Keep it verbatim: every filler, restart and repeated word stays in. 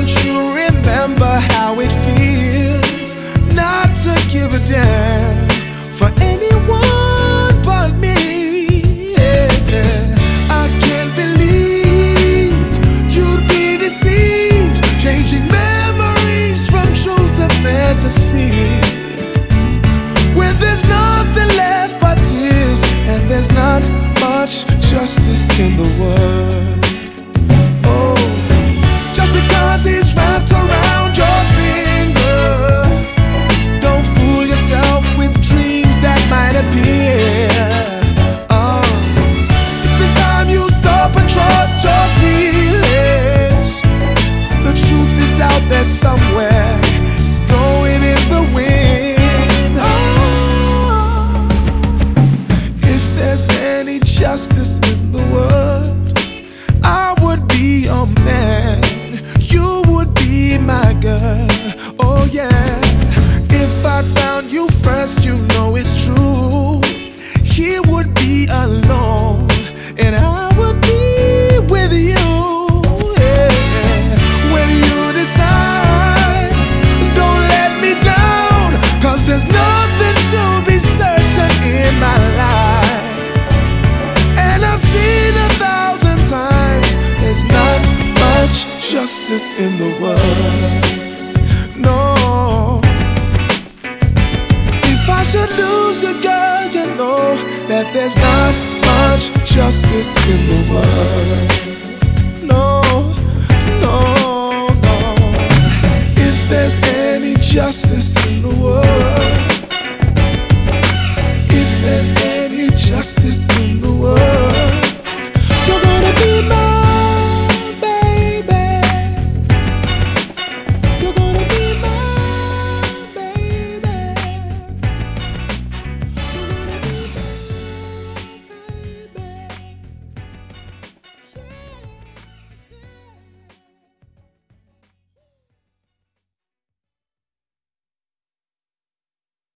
Don't you remember how it feels not to give a damn for anyone but me? Yeah. I can't believe you'd be deceived, changing memories from truth to fantasy, when there's nothing left but tears and there's not much justice in the world. Oh, just because it's wrapped around your finger, don't fool yourself with dreams that might appear. Oh, every time you stop and trust your feelings, the truth is out there somewhere, it's blowing in the wind. Oh, if there's any justice in the world, I would be your man, you would be my girl. Oh yeah, if I found you first, you know it's true, he would be alone and I would be with you. Yeah. When you decide, don't let me down, cause there's nothing to be certain in my life, and I've seen a thousand times there's not much justice in the world. No, if I should lose a girl, you know that there's not much justice in the world.